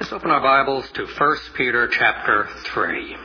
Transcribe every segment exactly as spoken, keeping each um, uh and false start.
Let's open our Bibles to First Peter chapter three.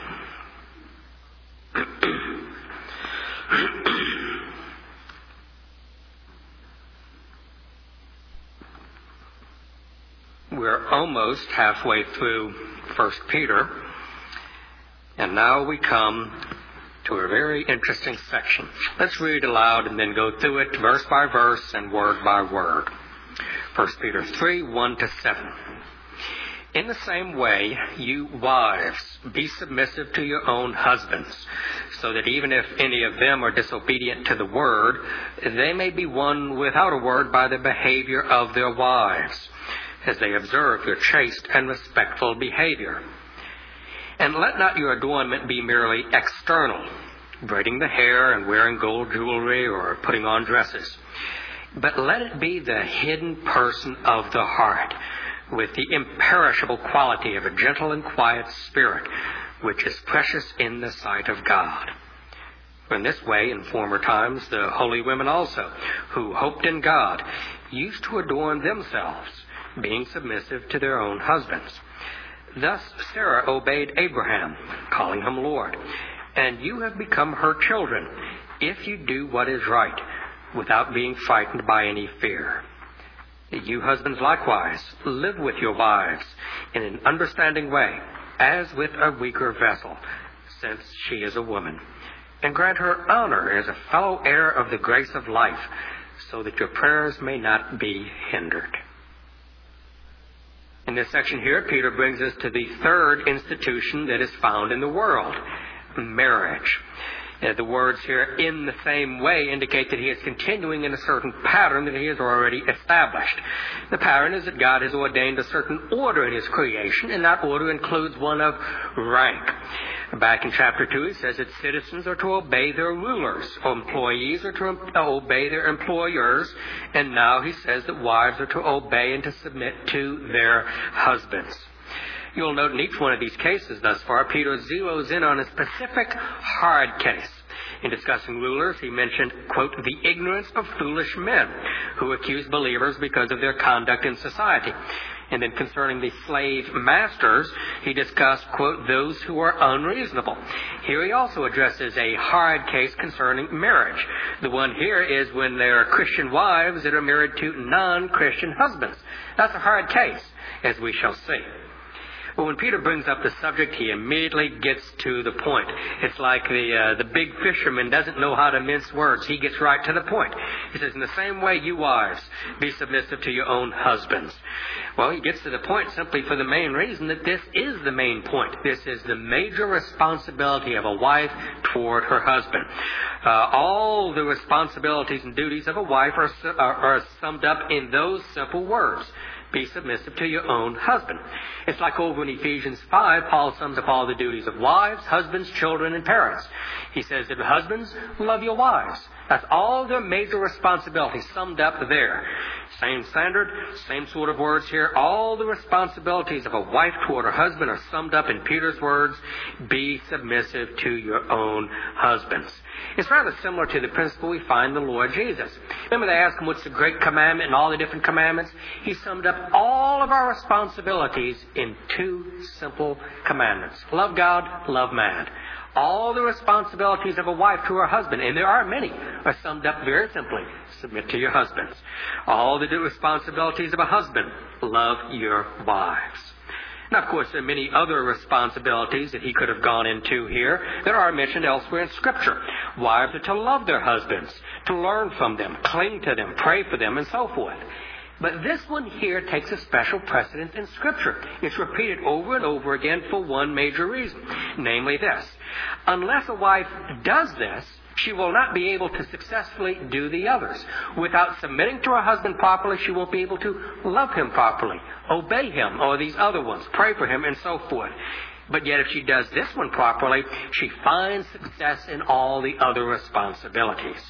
We're almost halfway through First Peter, and now we come to a very interesting section. Let's read aloud and then go through it verse by verse and word by word. First Peter three, one to seven. In the same way, you wives, be submissive to your own husbands, so that even if any of them are disobedient to the word, they may be won without a word by the behavior of their wives, as they observe your chaste and respectful behavior. And let not your adornment be merely external, braiding the hair and wearing gold jewelry or putting on dresses, but let it be the hidden person of the heart, with the imperishable quality of a gentle and quiet spirit, which is precious in the sight of God. In this way, in former times, the holy women also, who hoped in God, used to adorn themselves, being submissive to their own husbands. Thus Sarah obeyed Abraham, calling him Lord, and you have become her children, if you do what is right, without being frightened by any fear. You husbands likewise, live with your wives in an understanding way, as with a weaker vessel, since she is a woman, and grant her honor as a fellow heir of the grace of life, so that your prayers may not be hindered. In this section here, Peter brings us to the third institution that is found in the world, marriage. Uh, the words here, in the same way, indicate that he is continuing in a certain pattern that he has already established. The pattern is that God has ordained a certain order in his creation, and that order includes one of rank. Back in chapter two, he says that citizens are to obey their rulers, employees are to obey their employers, and now he says that wives are to obey and to submit to their husbands. You'll note in each one of these cases thus far, Peter zeroes in on a specific hard case. In discussing rulers, he mentioned, quote, the ignorance of foolish men who accuse believers because of their conduct in society. And then concerning the slave masters, he discussed, quote, those who are unreasonable. Here he also addresses a hard case concerning marriage. The one here is when there are Christian wives that are married to non-Christian husbands. That's a hard case, as we shall see. Well, when Peter brings up the subject, he immediately gets to the point. It's like the uh, the big fisherman doesn't know how to mince words. He gets right to the point. He says, in the same way, you wives, be submissive to your own husbands. Well, he gets to the point simply for the main reason that this is the main point. This is the major responsibility of a wife toward her husband. Uh, all the responsibilities and duties of a wife are, are, are summed up in those simple words. Be submissive to your own husband. It's like over in Ephesians five, Paul sums up all the duties of wives, husbands, children, and parents. He says that husbands, love your wives. That's all their major responsibilities summed up there. Same standard, same sort of words here. All the responsibilities of a wife toward her husband are summed up in Peter's words, be submissive to your own husbands. It's rather similar to the principle we find in the Lord Jesus. Remember they asked him what's the great commandment and all the different commandments? He summed up all of our responsibilities in two simple commandments. Love God, love man. All the responsibilities of a wife to her husband, and there are many, are summed up very simply. Submit to your husbands. All the responsibilities of a husband, love your wives. Now, of course, there are many other responsibilities that he could have gone into here that are mentioned elsewhere in Scripture. Wives are to love their husbands, to learn from them, cling to them, pray for them, and so forth. But this one here takes a special precedence in Scripture. It's repeated over and over again for one major reason, namely this. Unless a wife does this, she will not be able to successfully do the others. Without submitting to her husband properly, she won't be able to love him properly, obey him, or these other ones, pray for him, and so forth. But yet if she does this one properly, she finds success in all the other responsibilities.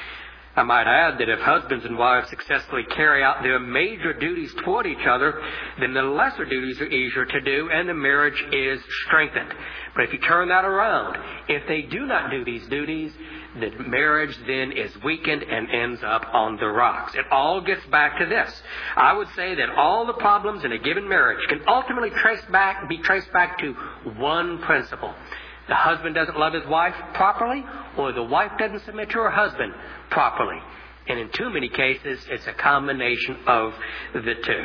I might add that if husbands and wives successfully carry out their major duties toward each other, then the lesser duties are easier to do and the marriage is strengthened. But if you turn that around, if they do not do these duties, the marriage then is weakened and ends up on the rocks. It all gets back to this. I would say that all the problems in a given marriage can ultimately trace back, be traced back to one principle. The husband doesn't love his wife properly, or the wife doesn't submit to her husband properly. And in too many cases, it's a combination of the two.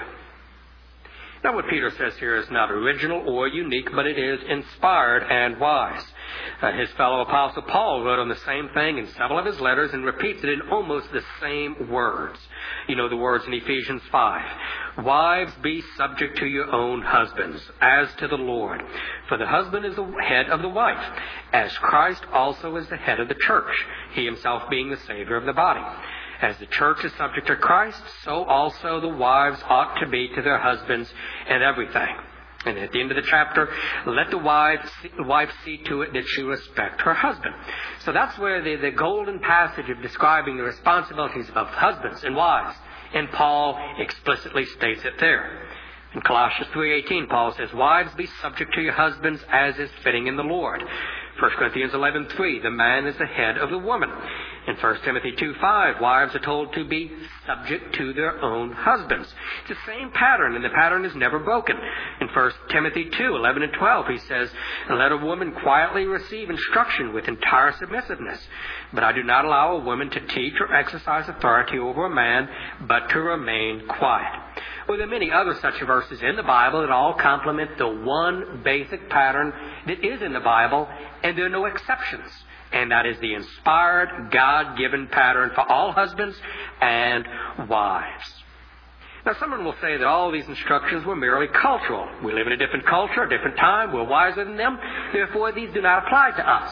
Now, what Peter says here is not original or unique, but it is inspired and wise. Uh, his fellow apostle Paul wrote on the same thing in several of his letters and repeats it in almost the same words. You know the words in Ephesians five. Wives, be subject to your own husbands, as to the Lord. For the husband is the head of the wife, as Christ also is the head of the church, he himself being the Savior of the body. As the church is subject to Christ, so also the wives ought to be to their husbands in everything. And at the end of the chapter, let the wife, wife see to it that she respect her husband. So that's where the, the golden passage of describing the responsibilities of husbands and wives, and Paul explicitly states it there. In Colossians three eighteen, Paul says, wives, be subject to your husbands as is fitting in the Lord. First Corinthians eleven three, the man is the head of the woman. In First Timothy two five, wives are told to be subject to their own husbands. It's the same pattern, and the pattern is never broken. In First Timothy two eleven and twelve, he says, let a woman quietly receive instruction with entire submissiveness. But I do not allow a woman to teach or exercise authority over a man, but to remain quiet. Well, there are many other such verses in the Bible that all complement the one basic pattern that is in the Bible, and there are no exceptions. And that is the inspired, God-given pattern for all husbands and wives. Now, someone will say that all these instructions were merely cultural. We live in a different culture, a different time. We're wiser than them. Therefore, these do not apply to us.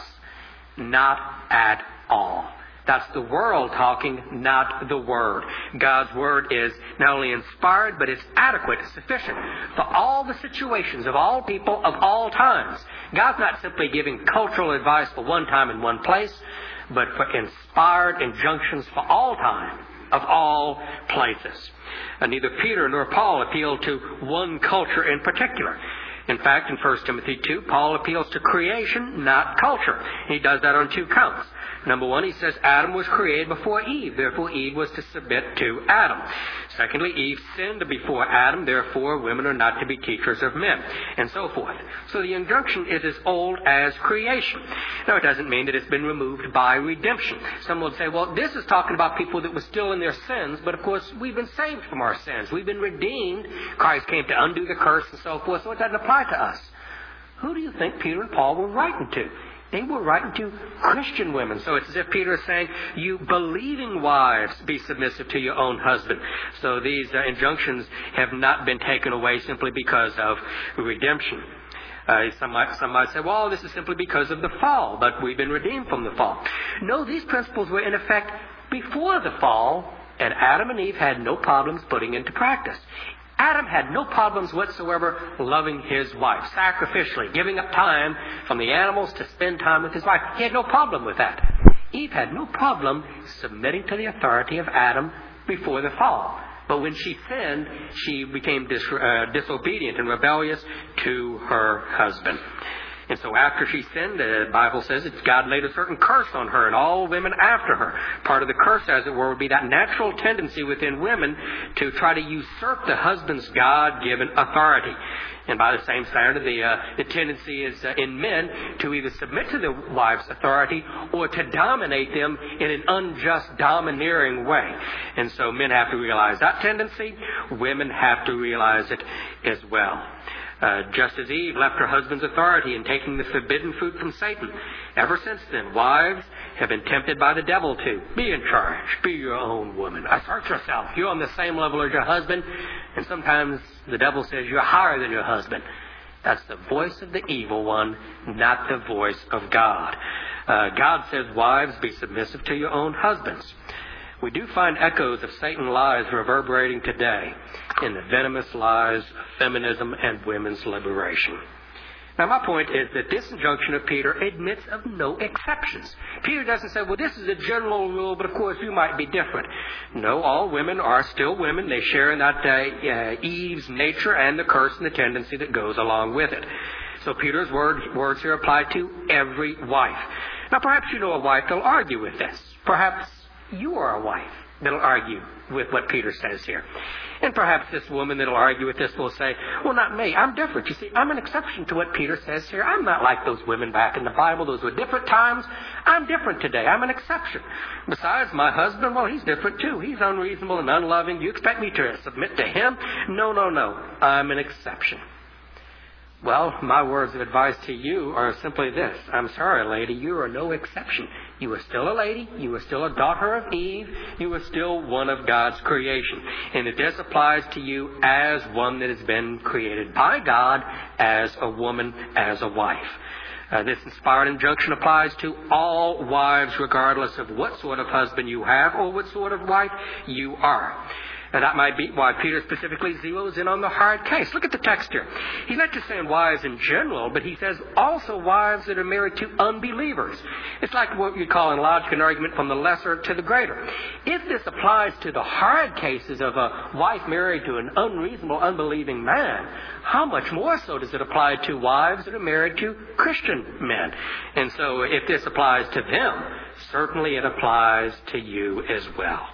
Not at all. That's the world talking, not the Word. God's Word is not only inspired, but it's adequate, sufficient for all the situations of all people of all times. God's not simply giving cultural advice for one time in one place, but for inspired injunctions for all time, of all places. And neither Peter nor Paul appeal to one culture in particular. In fact, in First Timothy two, Paul appeals to creation, not culture. He does that on two counts. Number one, he says Adam was created before Eve. Therefore, Eve was to submit to Adam. Secondly, Eve sinned before Adam. Therefore, women are not to be teachers of men, and so forth. So the injunction is as old as creation. Now, it doesn't mean that it's been removed by redemption. Some would say, well, this is talking about people that were still in their sins, but of course, we've been saved from our sins. We've been redeemed. Christ came to undo the curse and so forth, so it doesn't apply to us. Who do you think Peter and Paul were writing to? They were writing to Christian women. So it's as if Peter is saying, you believing wives, be submissive to your own husband. So these uh, injunctions have not been taken away simply because of redemption. Uh, some, might, some might say, well, this is simply because of the fall, but we've been redeemed from the fall. No, these principles were in effect before the fall, and Adam and Eve had no problems putting into practice. Adam had no problems whatsoever loving his wife, sacrificially, giving up time from the animals to spend time with his wife. He had no problem with that. Eve had no problem submitting to the authority of Adam before the fall. But when she sinned, she became dis- uh, disobedient and rebellious to her husband. And so after she sinned, the Bible says that God laid a certain curse on her and all women after her. Part of the curse, as it were, would be that natural tendency within women to try to usurp the husband's God-given authority. And by the same standard, the, uh, the tendency is uh, in men to either submit to the wife's authority or to dominate them in an unjust, domineering way. And so men have to realize that tendency. Women have to realize it as well. Uh, just as Eve left her husband's authority in taking the forbidden fruit from Satan. Ever since then, wives have been tempted by the devil to be in charge, be your own woman, assert yourself. You're on the same level as your husband, and sometimes the devil says you're higher than your husband. That's the voice of the evil one, not the voice of God. Uh, God says, wives, be submissive to your own husbands. We do find echoes of Satan's lies reverberating today in the venomous lies of feminism and women's liberation. Now, my point is that this injunction of Peter admits of no exceptions. Peter doesn't say, well, this is a general rule, but of course you might be different. No, all women are still women. They share in that uh, uh, Eve's nature and the curse and the tendency that goes along with it. So Peter's word, words here apply to every wife. Now, perhaps you know a wife that'll argue with this. Perhaps you are a wife that'll argue with what Peter says here. And perhaps this woman that'll argue with this will say, well, not me. I'm different. You see, I'm an exception to what Peter says here. I'm not like those women back in the Bible. Those were different times. I'm different today. I'm an exception. Besides, my husband, well, he's different too. He's unreasonable and unloving. You expect me to submit to him? No, no, no. I'm an exception. Well, my words of advice to you are simply this. I'm sorry, lady, you are no exception. You are still a lady. You are still a daughter of Eve. You are still one of God's creation. And it this applies to you as one that has been created by God, as a woman, as a wife. Uh, this inspired injunction applies to all wives, regardless of what sort of husband you have or what sort of wife you are. And that might be why Peter specifically zeroes in on the hard case. Look at the text here. He's not just saying wives in general, but he says also wives that are married to unbelievers. It's like what you call in logic an argument from the lesser to the greater. If this applies to the hard cases of a wife married to an unreasonable, unbelieving man, how much more so does it apply to wives that are married to Christian men? And so if this applies to them, certainly it applies to you as well.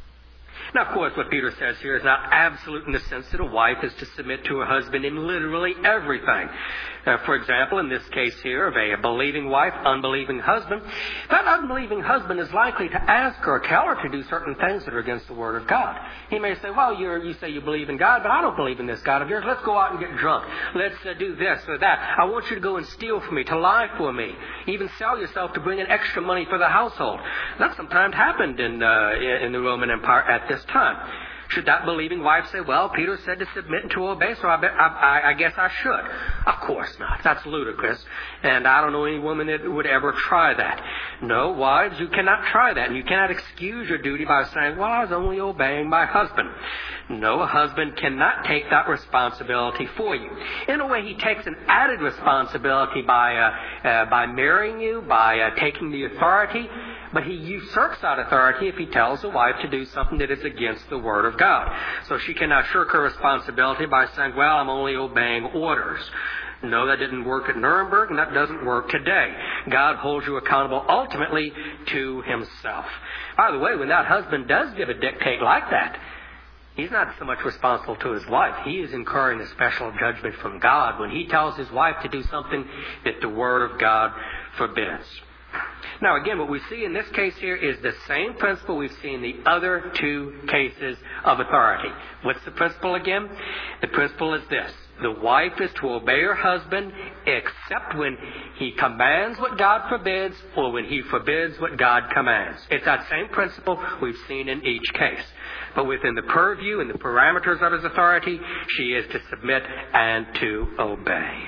Now, of course, what Peter says here is not absolute in the sense that a wife is to submit to her husband in literally everything. Uh, for example, in this case here of a believing wife, unbelieving husband, that unbelieving husband is likely to ask her or tell her to do certain things that are against the Word of God. He may say, well, you're, you say you believe in God, but I don't believe in this God of yours. Let's go out and get drunk. Let's uh, do this or that. I want you to go and steal from me, to lie for me, even sell yourself to bring in extra money for the household. That sometimes happened in, uh, in the Roman Empire at this time. Should that believing wife say, well, Peter said to submit and to obey, so I, bet, I, I, I guess I should? Of course not. That's ludicrous. And I don't know any woman that would ever try that. No, wives, you cannot try that. And you cannot excuse your duty by saying, well, I was only obeying my husband. No, a husband cannot take that responsibility for you. In a way, he takes an added responsibility by, uh, uh, by marrying you, by uh, taking the authority. But he usurps that authority if he tells the wife to do something that is against the Word of God. So she cannot shirk her responsibility by saying, well, I'm only obeying orders. No, that didn't work at Nuremberg, and that doesn't work today. God holds you accountable ultimately to himself. By the way, when that husband does give a dictate like that, he's not so much responsible to his wife. He is incurring a special judgment from God when he tells his wife to do something that the Word of God forbids. Now, again, what we see in this case here is the same principle we've seen in the other two cases of authority. What's the principle again? The principle is this. The wife is to obey her husband except when he commands what God forbids or when he forbids what God commands. It's that same principle we've seen in each case. But within the purview and the parameters of his authority, she is to submit and to obey.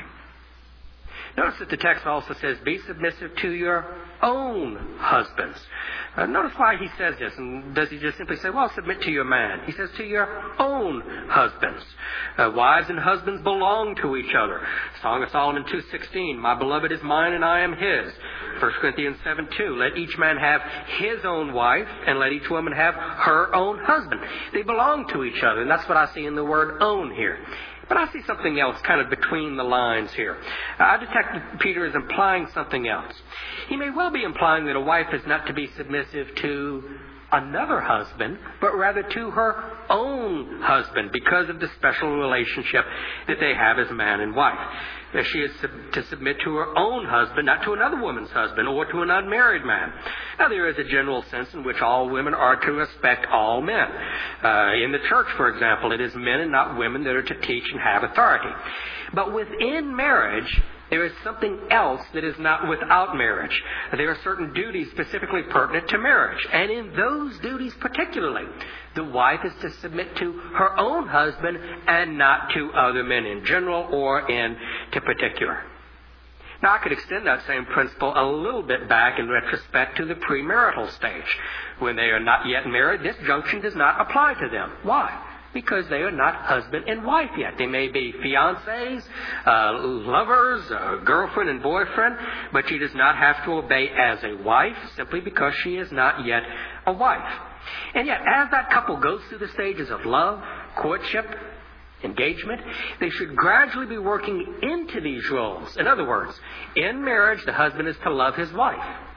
Notice that the text also says, be submissive to your own husbands. Uh, notice why he says this. And does he just simply say, well, submit to your man? He says, to your own husbands. Uh, wives and husbands belong to each other. Song of Solomon two sixteen, my beloved is mine and I am his. First Corinthians seven two, let each man have his own wife and let each woman have her own husband. They belong to each other. And that's what I see in the word own here. But I see something else kind of between the lines here. I detect that Peter is implying something else. He may well be implying that a wife is not to be submissive to another husband, but rather to her own husband because of the special relationship that they have as man and wife. That she is sub- to submit to her own husband, not to another woman's husband or to an unmarried man. Now, there is a general sense in which all women are to respect all men. Uh, in the church, for example, it is men and not women that are to teach and have authority. But within marriage, there is something else that is not without marriage. There are certain duties specifically pertinent to marriage. And in those duties particularly, the wife is to submit to her own husband and not to other men in general or in to particular. Now, I could extend that same principle a little bit back in retrospect to the premarital stage. When they are not yet married, this junction does not apply to them. Why? Because they are not husband and wife yet. They may be fiancés, uh, lovers, uh, girlfriend and boyfriend, but she does not have to obey as a wife simply because she is not yet a wife. And yet, as that couple goes through the stages of love, courtship, engagement, they should gradually be working into these roles. In other words, in marriage, the husband is to love his wife.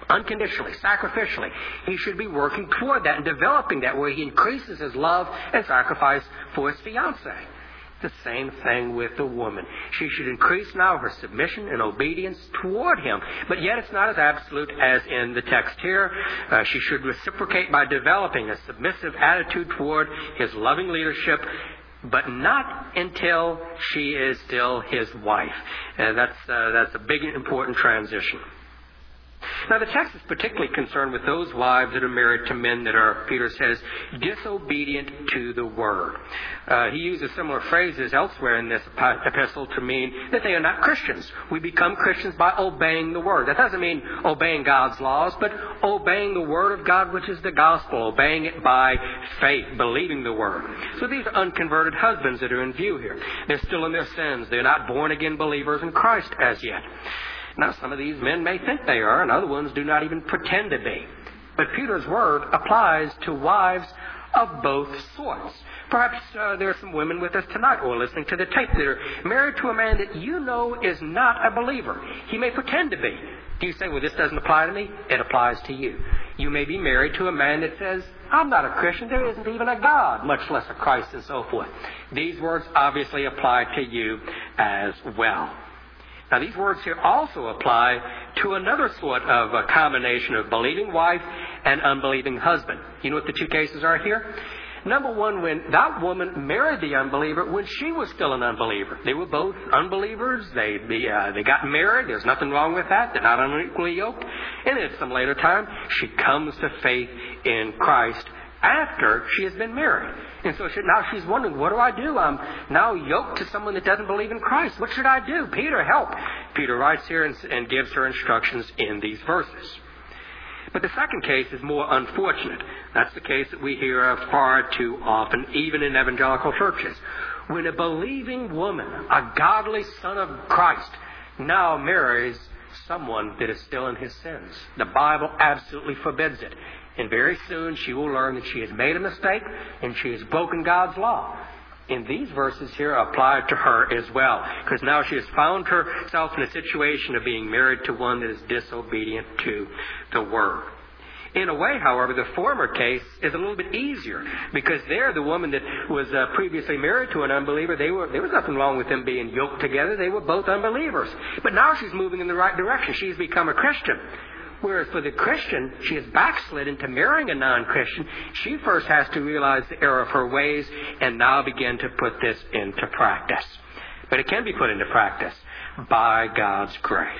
unconditionally, sacrificially. He should be working toward that and developing that, where he increases his love and sacrifice for his fiancée. The same thing with the woman. She should increase now her submission and obedience toward him. But yet it's not as absolute as in the text here. Uh, she should reciprocate by developing a submissive attitude toward his loving leadership, but not until she is still his wife. And that's, uh, that's a big, important transition. Now, the text is particularly concerned with those wives that are married to men that are, Peter says, disobedient to the word. Uh, he uses similar phrases elsewhere in this epistle to mean that they are not Christians. We become Christians by obeying the word. That doesn't mean obeying God's laws, but obeying the word of God, which is the gospel, obeying it by faith, believing the word. So these are unconverted husbands that are in view here. They're still in their sins. They're not born-again believers in Christ as yet. Now, some of these men may think they are, and other ones do not even pretend to be. But Peter's word applies to wives of both sorts. Perhaps uh, there are some women with us tonight or listening to the tape that are married to a man that you know is not a believer. He may pretend to be. Do you say, well, this doesn't apply to me? It applies to you. You may be married to a man that says, I'm not a Christian. There isn't even a God, much less a Christ, and so forth. These words obviously apply to you as well. Now, these words here also apply to another sort of a combination of believing wife and unbelieving husband. You know what the two cases are here? Number one, when that woman married the unbeliever when she was still an unbeliever. They were both unbelievers. They they, uh, they got married. There's nothing wrong with that. They're not unequally yoked. And at some later time, she comes to faith in Christ after she has been married. And so she, now she's wondering, what do I do? I'm now yoked to someone that doesn't believe in Christ. What should I do? Peter, help. Peter writes here and, and gives her instructions in these verses. But the second case is more unfortunate. That's the case that we hear of far too often, even in evangelical churches. When a believing woman, a godly son of Christ, now marries someone that is still in his sins. The Bible absolutely forbids it. And very soon she will learn that she has made a mistake and she has broken God's law. And these verses here apply to her as well, because now she has found herself in a situation of being married to one that is disobedient to the Word. In a way, however, the former case is a little bit easier, because there the woman that was uh, previously married to an unbeliever, they were, there was nothing wrong with them being yoked together. They were both unbelievers. But now she's moving in the right direction. She's become a Christian. Whereas for the Christian, she has backslid into marrying a non-Christian. She first has to realize the error of her ways and now begin to put this into practice. But it can be put into practice by God's grace.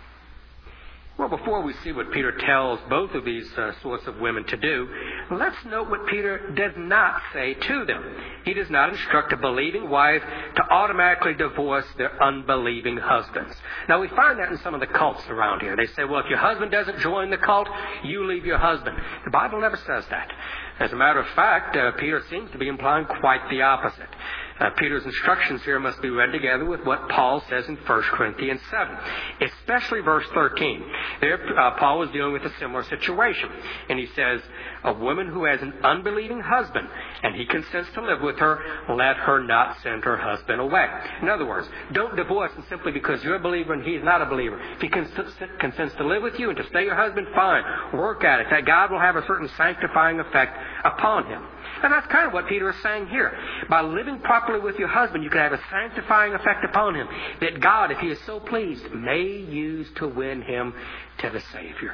Well, before we see what Peter tells both of these uh, sorts of women to do, let's note what Peter does not say to them. He does not instruct a believing wife to automatically divorce their unbelieving husbands. Now, we find that in some of the cults around here. They say, well, if your husband doesn't join the cult, you leave your husband. The Bible never says that. As a matter of fact, uh, Peter seems to be implying quite the opposite. Uh, Peter's instructions here must be read together with what Paul says in First Corinthians seven, especially verse thirteen. There, uh, Paul was dealing with a similar situation. And he says, a woman who has an unbelieving husband and he consents to live with her, let her not send her husband away. In other words, don't divorce him simply because you're a believer and he's not a believer. If he cons- consents to live with you and to stay your husband, fine. Work at it. That God will have a certain sanctifying effect upon him. And that's kind of what Peter is saying here. By living properly with your husband, you can have a sanctifying effect upon him that God, if he is so pleased, may use to win him to the Savior.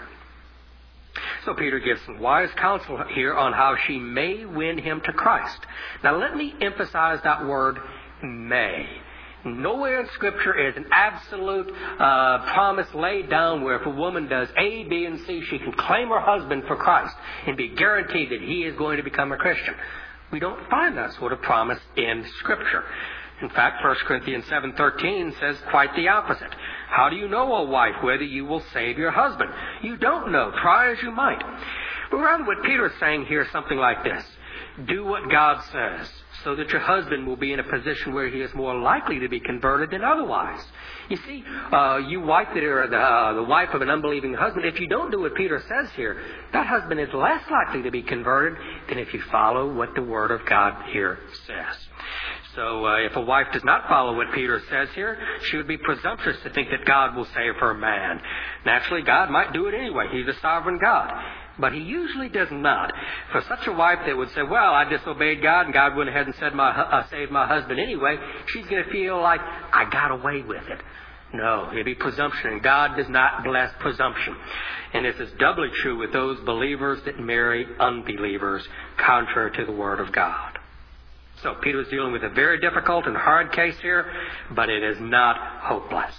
So Peter gives some wise counsel here on how she may win him to Christ. Now let me emphasize that word, may. Nowhere in Scripture is an absolute uh, promise laid down where if a woman does A, B, and C, she can claim her husband for Christ and be guaranteed that he is going to become a Christian. We don't find that sort of promise in Scripture. In fact, First Corinthians seven thirteen says quite the opposite. How do you know, O wife, whether you will save your husband? You don't know. Try as you might. But rather what Peter is saying here is something like this. Do what God says, so that your husband will be in a position where he is more likely to be converted than otherwise. You see, uh, you wife that are the, uh, the wife of an unbelieving husband, if you don't do what Peter says here, that husband is less likely to be converted than if you follow what the Word of God here says. So uh, if a wife does not follow what Peter says here, she would be presumptuous to think that God will save her man. Naturally, God might do it anyway. He's a sovereign God. But he usually does not. For such a wife that would say, well, I disobeyed God and God went ahead and said my, uh, saved my husband anyway, she's going to feel like I got away with it. No, it'd be presumption, and God does not bless presumption. And this is doubly true with those believers that marry unbelievers, contrary to the Word of God. So Peter is dealing with a very difficult and hard case here, but it is not hopeless.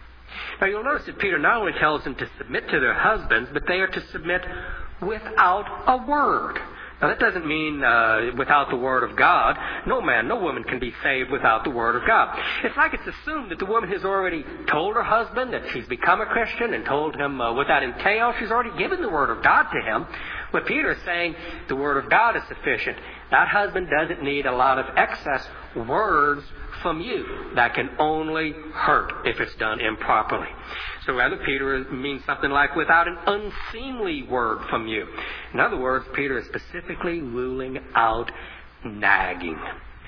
Now you'll notice that Peter not only tells them to submit to their husbands, but they are to submit without a word. Now that doesn't mean uh, without the Word of God. No man, no woman can be saved without the Word of God. It's like it's assumed that the woman has already told her husband that she's become a Christian and told him uh, what that entails. She's already given the Word of God to him. But Peter is saying the Word of God is sufficient. That husband doesn't need a lot of excess words from you. That can only hurt if it's done improperly. So rather, Peter means something like without an unseemly word from you. In other words, Peter is specifically ruling out nagging.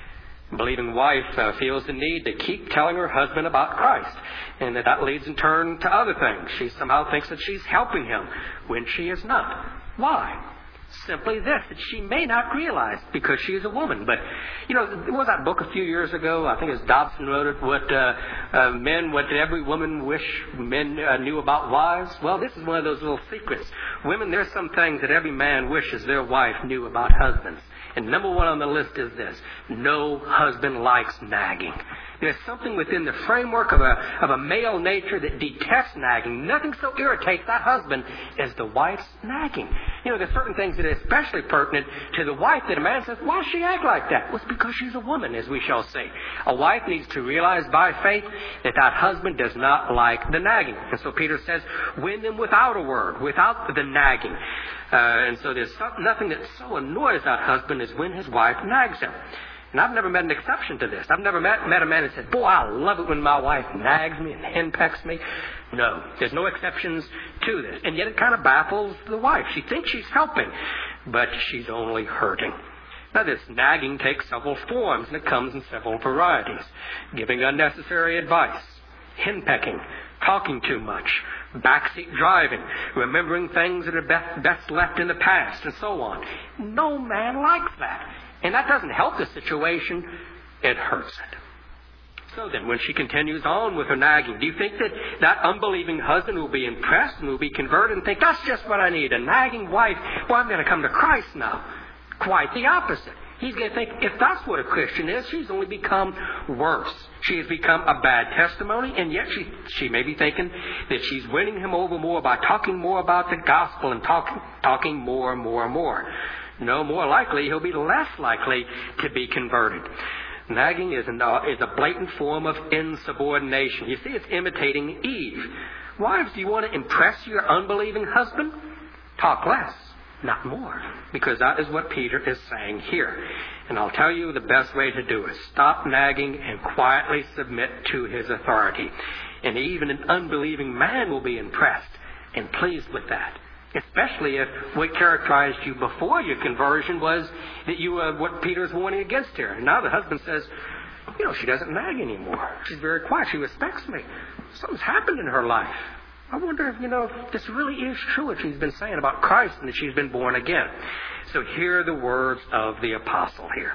A believing wife uh, feels the need to keep telling her husband about Christ, and that, that leads in turn to other things. She somehow thinks that she's helping him when she is not. Why? Simply this, that she may not realize because she is a woman. But, you know, there was that book a few years ago, I think it was Dobson wrote it, what uh, uh, men, what did every woman wish men uh, knew about wives? Well, this is one of those little secrets. Women, there's some things that every man wishes their wife knew about husbands. And number one on the list is this: no husband likes nagging. There's something within the framework of a, of a male nature that detests nagging. Nothing so irritates that husband as the wife's nagging. You know, there's certain things that are especially pertinent to the wife that a man says, why does she act like that? Well, it's because she's a woman, as we shall see. A wife needs to realize by faith that that husband does not like the nagging. And so Peter says, win them without a word, without the nagging. Uh, and so there's some, nothing that so annoys that husband as when his wife nags him. And I've never met an exception to this. I've never met, met a man that said, boy, I love it when my wife nags me and henpecks me. No, there's no exceptions to this. And yet it kind of baffles the wife. She thinks she's helping, but she's only hurting. Now, this nagging takes several forms, and it comes in several varieties. Giving unnecessary advice, henpecking, talking too much, backseat driving, remembering things that are best, best left in the past, and so on. No man likes that. And that doesn't help the situation, it hurts it. So then, when she continues on with her nagging, do you think that that unbelieving husband will be impressed and will be converted and think, that's just what I need, a nagging wife? Well, I'm going to come to Christ now. Quite the opposite. He's going to think, if that's what a Christian is, she's only become worse. She has become a bad testimony, and yet she, she may be thinking that she's winning him over more by talking more about the gospel and talking, talking more and more and more. No, more likely, he'll be less likely to be converted. Nagging is, an, uh, is a blatant form of insubordination. You see, it's imitating Eve. Wives, do you want to impress your unbelieving husband? Talk less, not more. Because that is what Peter is saying here. And I'll tell you the best way to do it. Stop nagging and quietly submit to his authority. And even an unbelieving man will be impressed and pleased with that. Especially if what characterized you before your conversion was that you were what Peter's warning against here. And now the husband says, you know, she doesn't nag anymore. She's very quiet. She respects me. Something's happened in her life. I wonder if, you know, if this really is true what she's been saying about Christ and that she's been born again. So hear the words of the apostle here.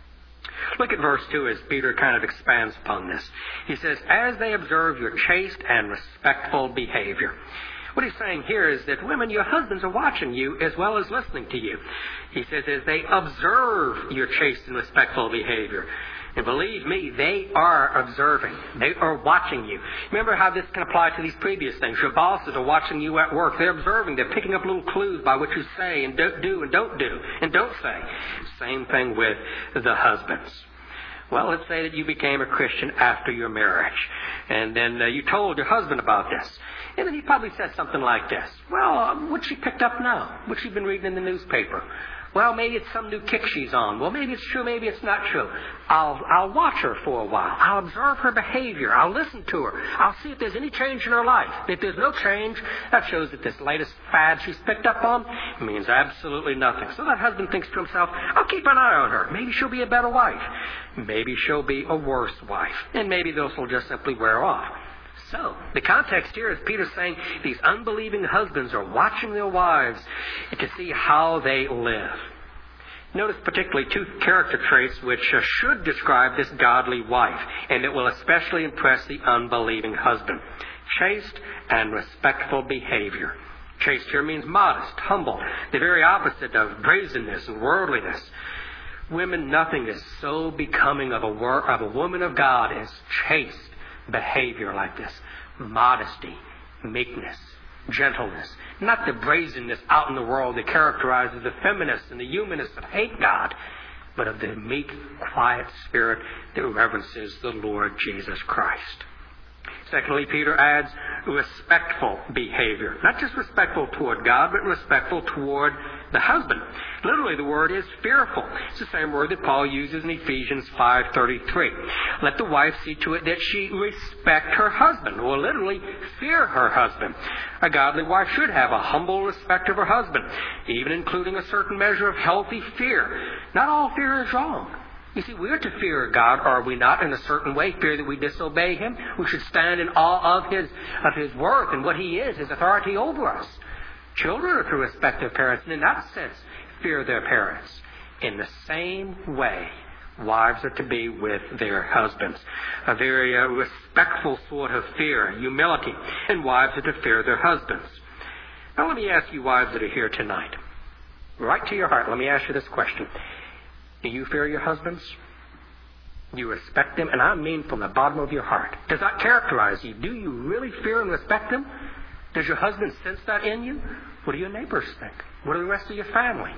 Look at verse two as Peter kind of expands upon this. He says, as they observe your chaste and respectful behavior. What he's saying here is that women, your husbands are watching you as well as listening to you. He says as they observe your chaste and respectful behavior. And believe me, they are observing. They are watching you. Remember how this can apply to these previous things. Your bosses are watching you at work. They're observing. They're picking up little clues by what you say and don't do and don't do and don't say. Same thing with the husbands. Well, let's say that you became a Christian after your marriage. And then uh, you told your husband about this. And then he probably said something like this. Well, uh, what's she picked up now? What's she been reading in the newspaper? Well, maybe it's some new kick she's on. Well, maybe it's true, maybe it's not true. I'll, I'll watch her for a while. I'll observe her behavior. I'll listen to her. I'll see if there's any change in her life. If there's no change, that shows that this latest fad she's picked up on means absolutely nothing. So that husband thinks to himself, I'll keep an eye on her. Maybe she'll be a better wife. Maybe she'll be a worse wife. And maybe this will just simply wear off. So, the context here is Peter saying these unbelieving husbands are watching their wives to see how they live. Notice particularly two character traits which uh, should describe this godly wife, and it will especially impress the unbelieving husband. Chaste and respectful behavior. Chaste here means modest, humble, the very opposite of brazenness and worldliness. Women, nothing is so becoming of a, wor- of a woman of God as chaste behavior like this. Modesty, meekness, gentleness. Not the brazenness out in the world that characterizes the feminists and the humanists that hate God, but of the meek, quiet spirit that reverences the Lord Jesus Christ. Secondly, Peter adds respectful behavior. Not just respectful toward God, but respectful toward the husband. Literally, the word is fearful. It's the same word that Paul uses in Ephesians five thirty-three. Let the wife see to it that she respect her husband, or literally fear her husband. A godly wife should have a humble respect of her husband, even including a certain measure of healthy fear. Not all fear is wrong. You see, we are to fear God, are we not, in a certain way? Fear that we disobey Him. We should stand in awe of His of His worth and what He is, His authority over us. Children are to respect their parents, and in that sense, fear their parents. In the same way, wives are to be with their husbands. A very uh, respectful sort of fear, humility, and wives are to fear their husbands. Now let me ask you wives that are here tonight, right to your heart, let me ask you this question. Do you fear your husbands? Do you respect them? And I mean from the bottom of your heart. Does that characterize you? Do you really fear and respect them? Does your husband sense that in you? What do your neighbors think? What do the rest of your family?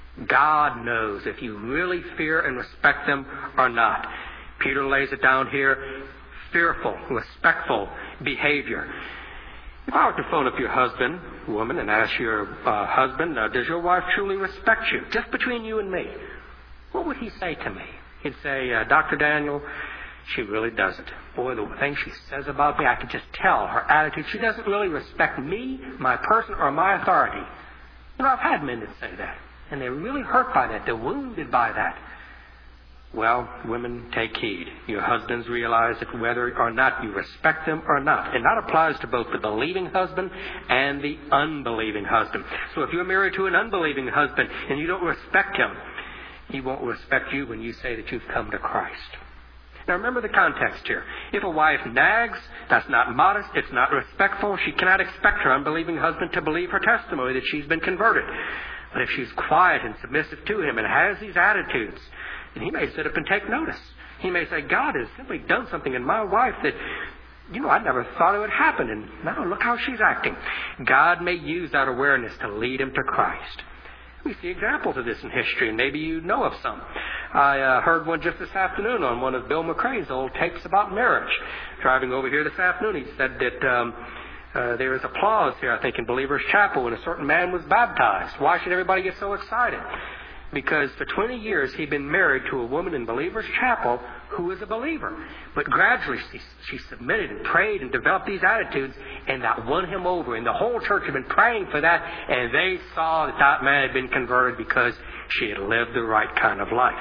God knows if you really fear and respect them or not. Peter lays it down here, fearful, respectful behavior. If I were to phone up your husband, woman, and ask your uh, husband, uh, does your wife truly respect you? Just between you and me. What would he say to me? He'd say, uh, Doctor Daniel, she really doesn't. Boy, the things she says about me, I could just tell her attitude. She doesn't really respect me, my person, or my authority. You know, I've had men that say that, and they're really hurt by that. They're wounded by that. Well, women, take heed. Your husbands realize that whether or not you respect them or not. And that applies to both the believing husband and the unbelieving husband. So if you're married to an unbelieving husband and you don't respect him, he won't respect you when you say that you've come to Christ. Now remember the context here. If a wife nags, that's not modest, it's not respectful. She cannot expect her unbelieving husband to believe her testimony that she's been converted. But if she's quiet and submissive to him and has these attitudes, then he may sit up and take notice. He may say, God has simply done something in my wife that, you know, I never thought it would happen, and now look how she's acting. God may use that awareness to lead him to Christ. We see examples of this in history, and maybe you know of some. I uh, heard one just this afternoon on one of Bill McRae's old tapes about marriage. Driving over here this afternoon, he said that um, uh, there is applause here, I think, in Believers Chapel when a certain man was baptized. Why should everybody get so excited? Because for twenty years he'd been married to a woman in Believers Chapel who was a believer. But gradually she, she submitted and prayed and developed these attitudes, and that won him over. And the whole church had been praying for that, and they saw that that man had been converted because she had lived the right kind of life.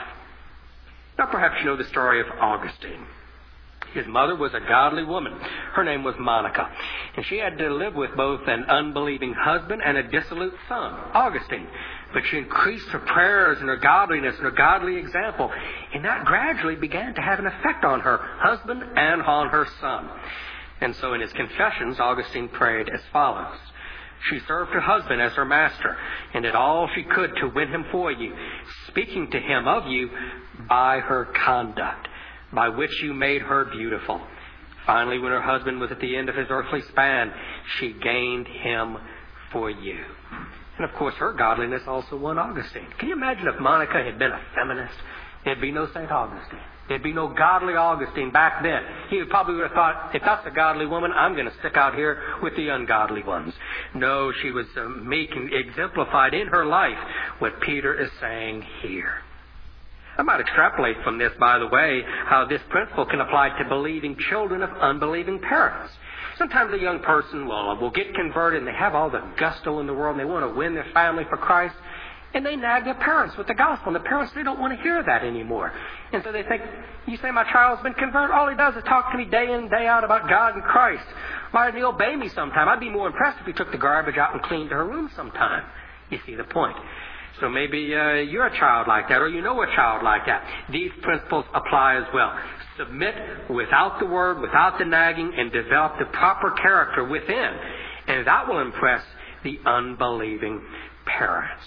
Now perhaps you know the story of Augustine. His mother was a godly woman. Her name was Monica. And she had to live with both an unbelieving husband and a dissolute son, Augustine. But she increased her prayers and her godliness and her godly example. And that gradually began to have an effect on her husband and on her son. And so in his Confessions, Augustine prayed as follows. She served her husband as her master and did all she could to win him for you, speaking to him of you by her conduct, by which you made her beautiful. Finally, when her husband was at the end of his earthly span, she gained him for you. And of course, her godliness also won Augustine. Can you imagine if Monica had been a feminist There'd be no Saint Augustine. There'd be no godly Augustine back then. He would probably would have thought, if that's a godly woman, I'm going to stick out here with the ungodly ones. No, she was uh, making, exemplified in her life what Peter is saying here. I might extrapolate from this, by the way, how this principle can apply to believing children of unbelieving parents. Sometimes a young person will, will get converted and they have all the gusto in the world and they want to win their family for Christ. And they nag their parents with the gospel. And the parents, they don't want to hear that anymore. And so they think, you say my child's been converted? All he does is talk to me day in and day out about God and Christ. Why didn't he obey me sometime? I'd be more impressed if he took the garbage out and cleaned her room sometime. You see the point. So maybe uh, you're a child like that, or you know a child like that. These principles apply as well. Submit without the word, without the nagging, and develop the proper character within. And that will impress the unbelieving parents.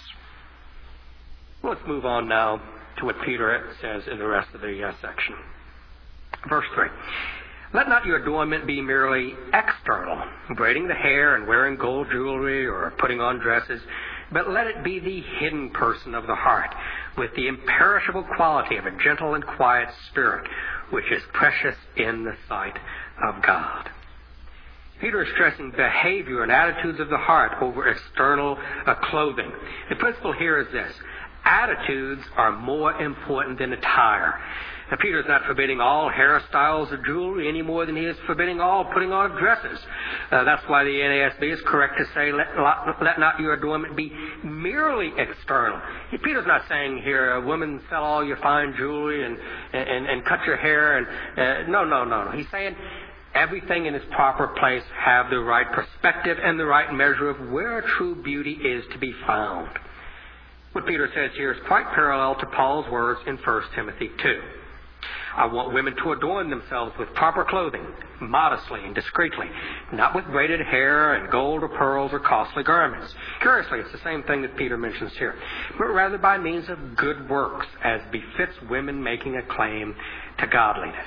Let's move on now to what Peter says in the rest of the uh, section. Verse three. Let not your adornment be merely external, braiding the hair and wearing gold jewelry or putting on dresses, but let it be the hidden person of the heart, with the imperishable quality of a gentle and quiet spirit, which is precious in the sight of God. Peter is stressing behavior and attitudes of the heart over external uh, clothing. The principle here is this. Attitudes are more important than attire. Now, Peter is not forbidding all hairstyles or jewelry any more than he is forbidding all putting on dresses. Uh, that's why the N A S B is correct to say, let, let not your adornment be merely external. Peter's not saying here, uh, women, sell all your fine jewelry and, and, and cut your hair. And uh, No, no, no, no. He's saying everything in its proper place, have the right perspective and the right measure of where true beauty is to be found. What Peter says here is quite parallel to Paul's words in First Timothy two. I want women to adorn themselves with proper clothing, modestly and discreetly, not with braided hair and gold or pearls or costly garments. Curiously, it's the same thing that Peter mentions here, but rather by means of good works, as befits women making a claim to godliness.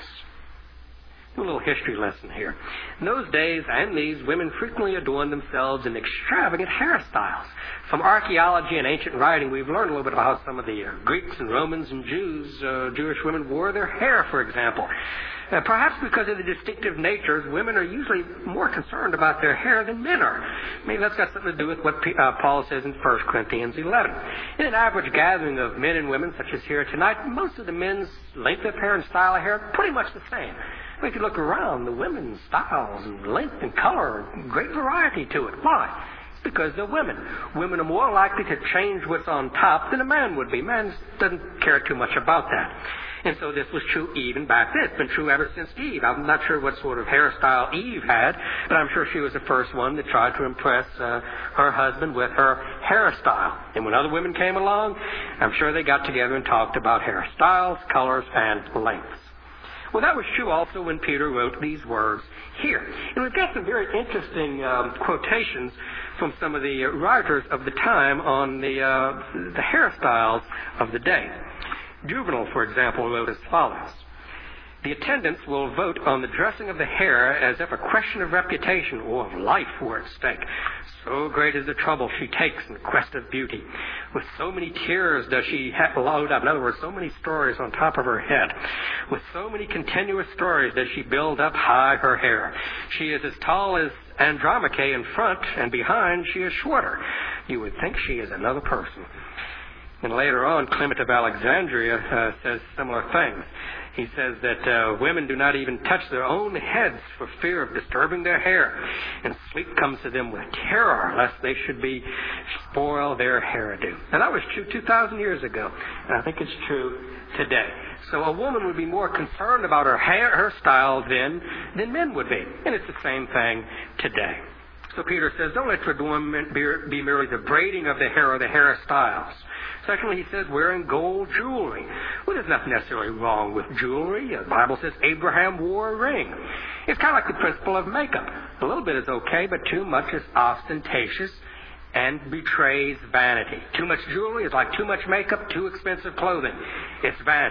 A little history lesson here. In those days and these, women frequently adorned themselves in extravagant hairstyles. From archaeology and ancient writing, we've learned a little bit about how some of the uh, Greeks and Romans and Jews, uh, Jewish women wore their hair, for example. Uh, perhaps because of the distinctive natures, women are usually more concerned about their hair than men are. Maybe that's got something to do with what P- uh, Paul says in First Corinthians eleven. In an average gathering of men and women, such as here tonight, most of the men's length of hair and style of hair are pretty much the same. We could look around, the women's styles and length and color, great variety to it. Why? It's because they're women. Women are more likely to change what's on top than a man would be. Man doesn't care too much about that. And so this was true even back then. It's been true ever since Eve. I'm not sure what sort of hairstyle Eve had, but I'm sure she was the first one that tried to impress uh, her husband with her hairstyle. And when other women came along, I'm sure they got together and talked about hairstyles, colors, and lengths. Well, that was true also when Peter wrote these words here. And we've got some very interesting um, quotations from some of the writers of the time on the, uh, the hairstyles of the day. Juvenal, for example, wrote as follows. The attendants will vote on the dressing of the hair as if a question of reputation or of life were at stake. So great is the trouble she takes in quest of beauty. With so many tears does she ha- load up. In other words, so many stories on top of her head. With so many continuous stories does she build up high her hair. She is as tall as Andromache in front, and behind she is shorter. You would think she is another person. And later on, Clement of Alexandria uh, says similar things. He says that uh, women do not even touch their own heads for fear of disturbing their hair, and sleep comes to them with terror lest they should be spoil their hairdo. And that was true two thousand years ago, and I think it's true today. So a woman would be more concerned about her hair, her style then than men would be, and it's the same thing today. So Peter says, don't let your adornment be merely the braiding of the hair or the hairstyles. Secondly, he says, wearing gold jewelry. Well, there's nothing necessarily wrong with jewelry. The Bible says Abraham wore a ring. It's kind of like the principle of makeup. A little bit is okay, but too much is ostentatious and betrays vanity. Too much jewelry is like too much makeup, too expensive clothing. It's vanity.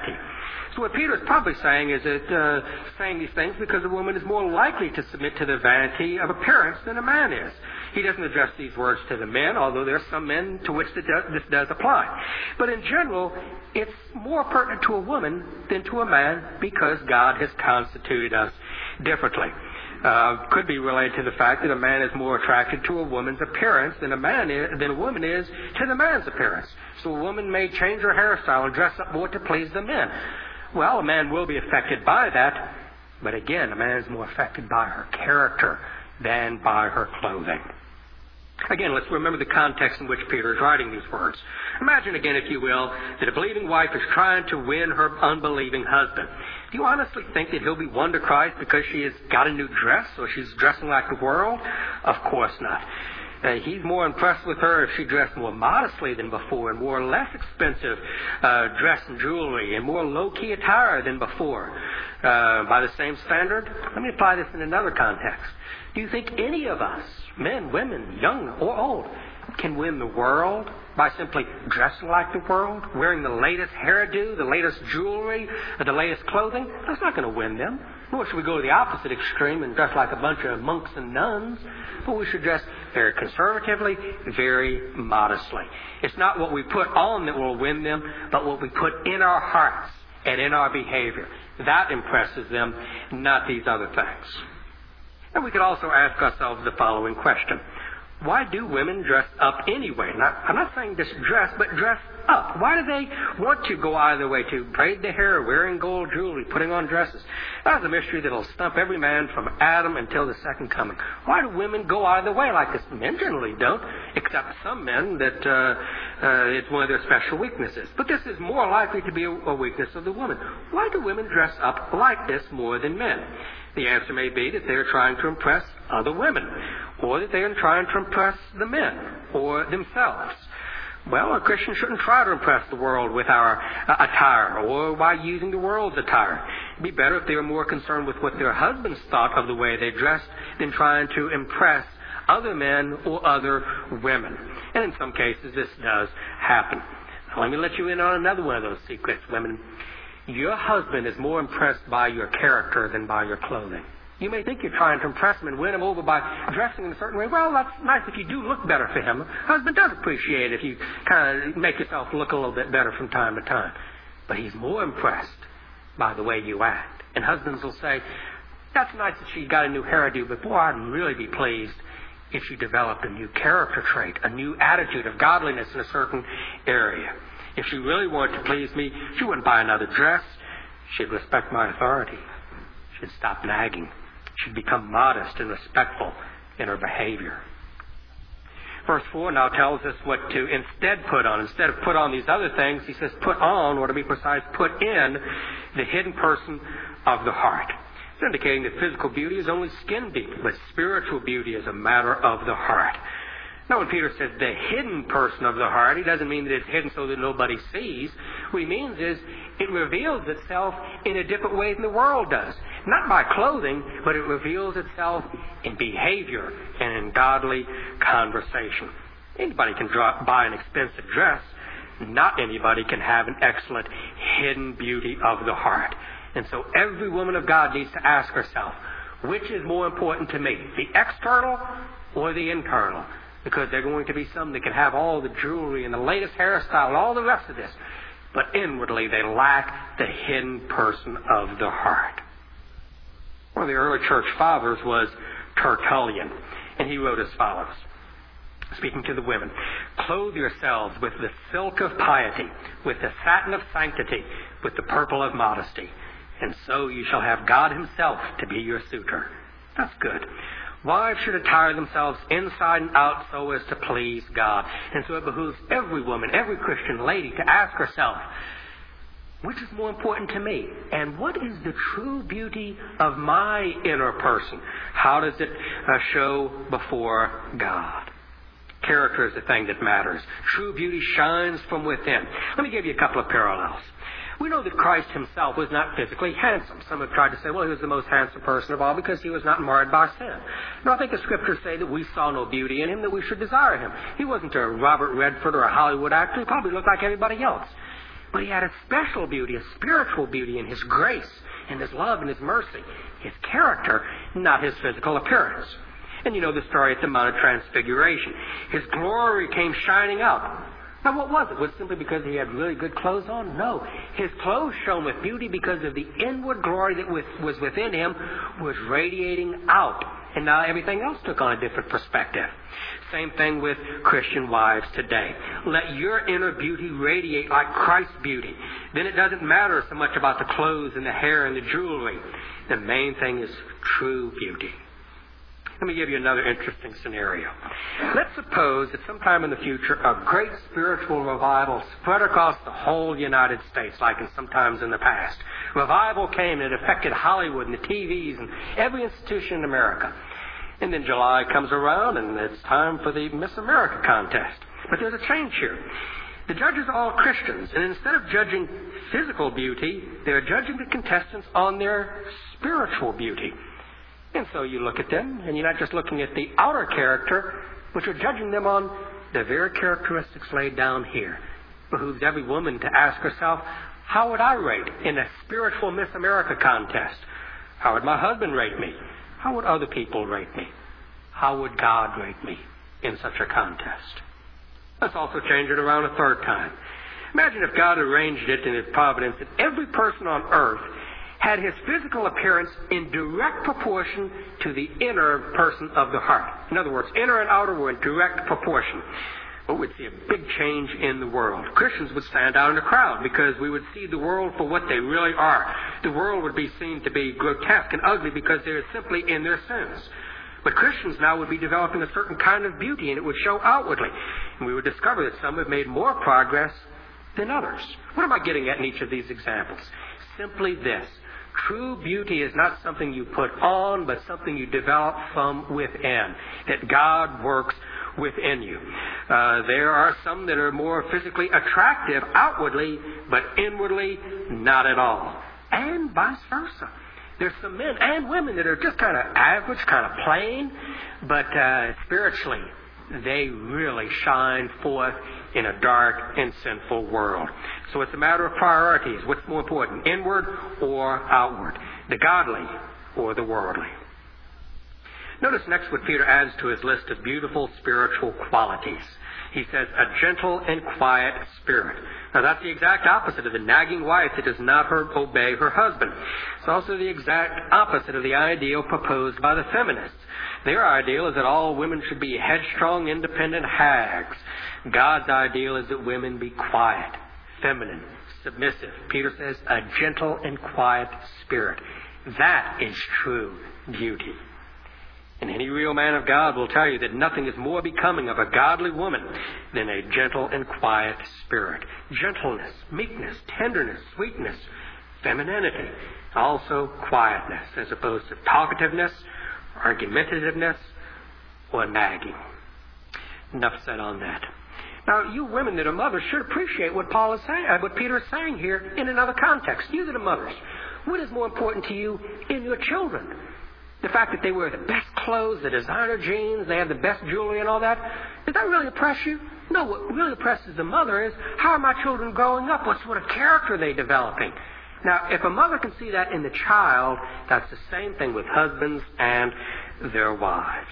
So what Peter is probably saying is that uh, saying these things because a woman is more likely to submit to the vanity of appearance than a man is. He doesn't address these words to the men, although there are some men to which this does, this does apply. But in general, it's more pertinent to a woman than to a man because God has constituted us differently. Uh, could be related to the fact that a man is more attracted to a woman's appearance than a man is, than a woman is to the man's appearance. So a woman may change her hairstyle and dress up more to please the men. Well, a man will be affected by that, but again, a man is more affected by her character than by her clothing. Again, let's remember the context in which Peter is writing these words. Imagine again, if you will, that a believing wife is trying to win her unbelieving husband. Do you honestly think that he'll be won to Christ because she has got a new dress or she's dressing like the world? Of course not. Uh, he's more impressed with her if she dressed more modestly than before and wore less expensive uh, dress and jewelry and more low-key attire than before. Uh, by the same standard, let me apply this in another context. Do you think any of us, men, women, young or old, can win the world by simply dressing like the world, wearing the latest hairdo, the latest jewelry, the latest clothing? That's not going to win them. Nor should we go to the opposite extreme and dress like a bunch of monks and nuns. But we should dress very conservatively, very modestly. It's not what we put on that will win them, but what we put in our hearts and in our behavior. That impresses them, not these other things. And we could also ask ourselves the following question. Why do women dress up anyway? Now, I'm not saying just dress, but dress up. Why do they want to go out of their way to braid their hair, wearing gold jewelry, putting on dresses? That's a mystery that will stump every man from Adam until the second coming. Why do women go out of their way like this? Men generally don't, except some men that uh, uh, it's one of their special weaknesses. But this is more likely to be a, a weakness of the woman. Why do women dress up like this more than men? The answer may be that they are trying to impress other women, or that they are trying to impress the men, or themselves. Well, a Christian shouldn't try to impress the world with our uh, attire, or by using the world's attire. It would be better if they were more concerned with what their husbands thought of the way they dressed than trying to impress other men or other women. And in some cases, this does happen. Now, let me let you in on another one of those secrets, women. Your husband is more impressed by your character than by your clothing. You may think you're trying to impress him and win him over by dressing in a certain way. Well, that's nice if you do look better for him. Husband does appreciate it if you kind of make yourself look a little bit better from time to time. But he's more impressed by the way you act. And husbands will say, that's nice that she got a new hairdo, but boy, I'd really be pleased if she developed a new character trait, a new attitude of godliness in a certain area. If she really wanted to please me, she wouldn't buy another dress. She'd respect my authority. She'd stop nagging. She'd become modest and respectful in her behavior. Verse four now tells us what to instead put on. Instead of put on these other things, he says put on, or to be precise, put in the hidden person of the heart. It's indicating that physical beauty is only skin deep, but spiritual beauty is a matter of the heart. Now, when Peter says the hidden person of the heart, he doesn't mean that it's hidden so that nobody sees. What he means is it reveals itself in a different way than the world does. Not by clothing, but it reveals itself in behavior and in godly conversation. Anybody can draw, buy an expensive dress. Not anybody can have an excellent hidden beauty of the heart. And so every woman of God needs to ask herself, which is more important to me, the external or the internal? Because there are going to be some that can have all the jewelry and the latest hairstyle and all the rest of this. But inwardly they lack the hidden person of the heart. One of the early church fathers was Tertullian. And he wrote as follows, speaking to the women. Clothe yourselves with the silk of piety, with the satin of sanctity, with the purple of modesty. And so you shall have God himself to be your suitor. That's good. Wives should attire themselves inside and out so as to please God. And so it behooves every woman, every Christian lady to ask herself, which is more important to me? And what is the true beauty of my inner person? How does it uh, show before God? Character is the thing that matters. True beauty shines from within. Let me give you a couple of parallels. We know that Christ himself was not physically handsome. Some have tried to say, well, he was the most handsome person of all because he was not marred by sin. No, I think the scriptures say that we saw no beauty in him, that we should desire him. He wasn't a Robert Redford or a Hollywood actor. He probably looked like everybody else. But he had a special beauty, a spiritual beauty in his grace and his love and his mercy, his character, not his physical appearance. And you know the story at the Mount of Transfiguration. His glory came shining out. Now what was it? Was it simply because he had really good clothes on? No. His clothes shone with beauty because of the inward glory that was within him was radiating out. And now everything else took on a different perspective. Same thing with Christian wives today. Let your inner beauty radiate like Christ's beauty. Then it doesn't matter so much about the clothes and the hair and the jewelry. The main thing is true beauty. Let me give you another interesting scenario. Let's suppose that sometime in the future a great spiritual revival spread across the whole United States, like in sometimes in the past. Revival came and it affected Hollywood and the T Vs and every institution in America. And then July comes around and it's time for the Miss America contest. But there's a change here. The judges are all Christians, and instead of judging physical beauty, they're judging the contestants on their spiritual beauty. And so you look at them, and you're not just looking at the outer character, but you're judging them on the very characteristics laid down here. It behooves every woman to ask herself, how would I rate in a spiritual Miss America contest? How would my husband rate me? How would other people rate me? How would God rate me in such a contest? Let's also change it around a third time. Imagine if God arranged it in His providence that every person on earth had his physical appearance in direct proportion to the inner person of the heart. In other words, inner and outer were in direct proportion. Well, we'd see a big change in the world. Christians would stand out in the crowd because we would see the world for what they really are. The world would be seen to be grotesque and ugly because they're simply in their sins. But Christians now would be developing a certain kind of beauty, and it would show outwardly. And we would discover that some have made more progress than others. What am I getting at in each of these examples? Simply this. True beauty is not something you put on, but something you develop from within. That God works within you. Uh, there are some that are more physically attractive outwardly, but inwardly not at all. And vice versa. There's some men and women that are just kind of average, kind of plain, but uh, spiritually they really shine forth in a dark and sinful world. So it's a matter of priorities. What's more important, inward or outward? The godly or the worldly? Notice next what Peter adds to his list of beautiful spiritual qualities. He says, a gentle and quiet spirit. Now that's the exact opposite of the nagging wife that does not her obey her husband. It's also the exact opposite of the ideal proposed by the feminists. Their ideal is that all women should be headstrong, independent hags. God's ideal is that women be quiet, feminine, submissive. Peter says, a gentle and quiet spirit. That is true beauty. And any real man of God will tell you that nothing is more becoming of a godly woman than a gentle and quiet spirit. Gentleness, meekness, tenderness, sweetness, femininity, also quietness, as opposed to talkativeness, argumentativeness, or nagging. Enough said on that. Now, you women that are mothers should appreciate what Paul is saying, uh, what Peter is saying here in another context. You that are mothers, what is more important to you in your children? The fact that they wear the best clothes, the designer jeans, they have the best jewelry and all that, does that really impress you? No, what really impresses the mother is, how are my children growing up? What sort of character are they developing? Now, if a mother can see that in the child, that's the same thing with husbands and their wives.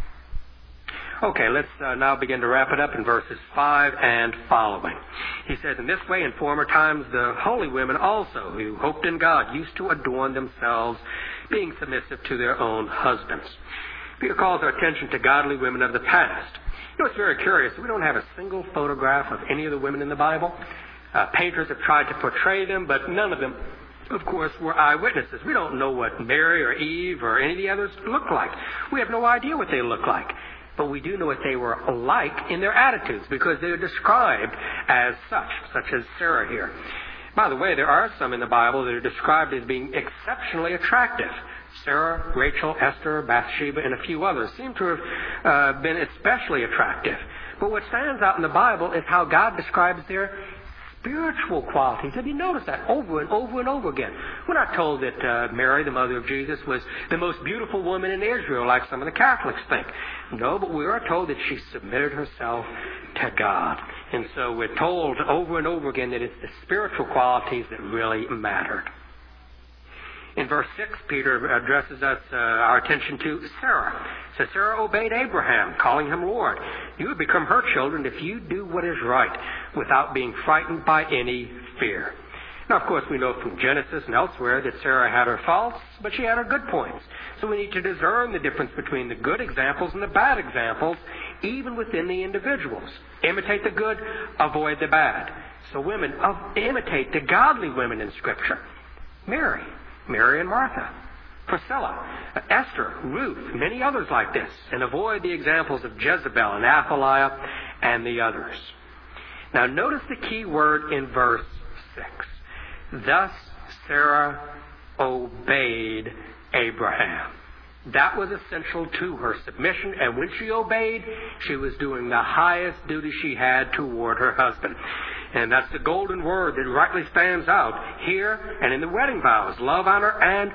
Okay, let's uh, now begin to wrap it up in verses five and following. He says, in this way, in former times, the holy women also, who hoped in God, used to adorn themselves, being submissive to their own husbands. Peter calls our attention to godly women of the past. You know, it's very curious. We don't have a single photograph of any of the women in the Bible. Uh, painters have tried to portray them, but none of them, of course, were eyewitnesses. We don't know what Mary or Eve or any of the others looked like. We have no idea what they looked like. But we do know what they were like in their attitudes because they are described as such, such as Sarah here. By the way, there are some in the Bible that are described as being exceptionally attractive. Sarah, Rachel, Esther, Bathsheba, and a few others seem to have uh, been especially attractive. But what stands out in the Bible is how God describes their spiritual qualities. Have you noticed that over and over and over again? We're not told that uh, Mary, the mother of Jesus, was the most beautiful woman in Israel, like some of the Catholics think. No, but we are told that she submitted herself to God. And so we're told over and over again that it's the spiritual qualities that really mattered. In verse six, Peter addresses us, uh, our attention to Sarah. So Sarah obeyed Abraham, calling him Lord. You have become her children if you do what is right, without being frightened by any fear. Now, of course, we know from Genesis and elsewhere that Sarah had her faults, but she had her good points. So we need to discern the difference between the good examples and the bad examples, even within the individuals. Imitate the good, avoid the bad. So women, uh, imitate the godly women in Scripture. Mary. Mary and Martha, Priscilla, Esther, Ruth, many others like this, and avoid the examples of Jezebel and Athaliah and the others. Now notice the key word in verse six. Thus Sarah obeyed Abraham. That was essential to her submission, and when she obeyed, she was doing the highest duty she had toward her husband. And that's the golden word that rightly stands out here and in the wedding vows. Love, honor, and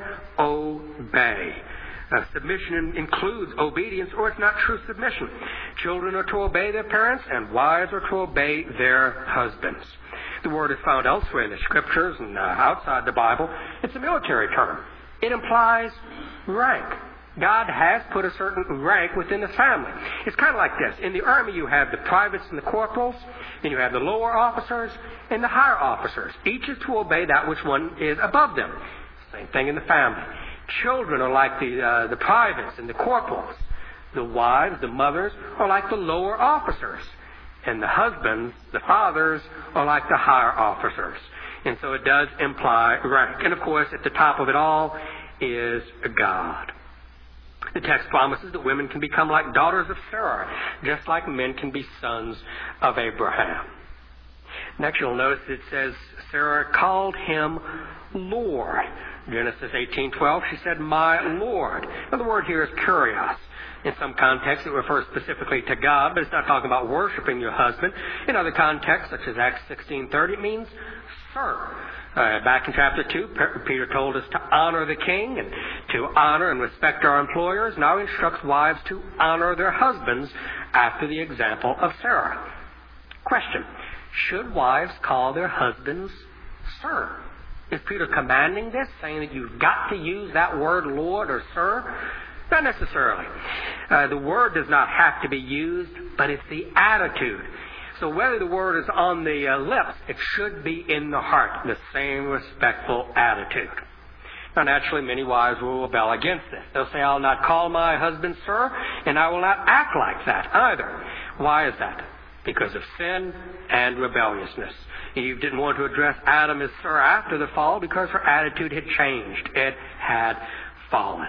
obey. Uh, submission includes obedience, or it's not true submission. Children are to obey their parents, and wives are to obey their husbands. The word is found elsewhere in the Scriptures and uh, outside the Bible. It's a military term. It implies rank. God has put a certain rank within the family. It's kind of like this. In the Army, you have the privates and the corporals, then you have the lower officers and the higher officers. Each is to obey that which one is above them. Same thing in the family. Children are like the, uh, the privates and the corporals. The wives, the mothers, are like the lower officers. And the husbands, the fathers, are like the higher officers. And so it does imply rank. And of course, at the top of it all is God. The text promises that women can become like daughters of Sarah, just like men can be sons of Abraham. Next, you'll notice it says Sarah called him Lord. Genesis eighteen twelve, she said, "My Lord." Now, the word here is kurios. In some contexts, it refers specifically to God, but it's not talking about worshiping your husband. In other contexts, such as Acts sixteen thirty, it means sir. Uh, back in chapter two, Peter told us to honor the king and to honor and respect our employers. Now he instructs wives to honor their husbands after the example of Sarah. Question: should wives call their husbands sir? Is Peter commanding this, saying that you've got to use that word Lord or sir? Not necessarily. Uh, the word does not have to be used, but it's the attitude. So whether the word is on the uh, lips, it should be in the heart, the same respectful attitude. Now, naturally, many wives will rebel against this. They'll say, "I'll not call my husband sir, and I will not act like that either." Why is that? Because of sin and rebelliousness. Eve didn't want to address Adam as sir after the fall because her attitude had changed. It had fallen.